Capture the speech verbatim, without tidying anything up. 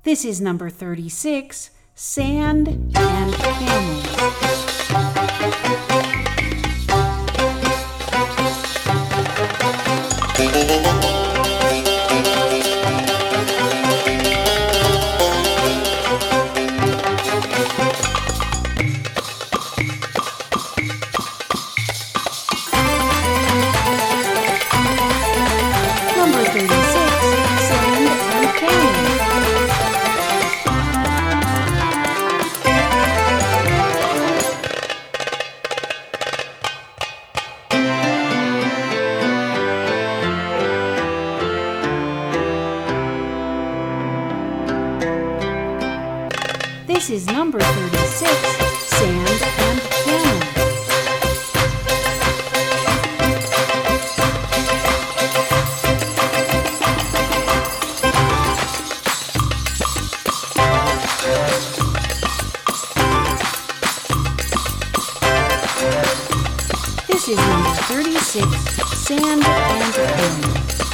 This is number thirty-six, Sand and Camels. Number thirty-six, Sand and Camels. This is number thirty-six, Sand and Camels. This is number thirty-six, Sand and Camels.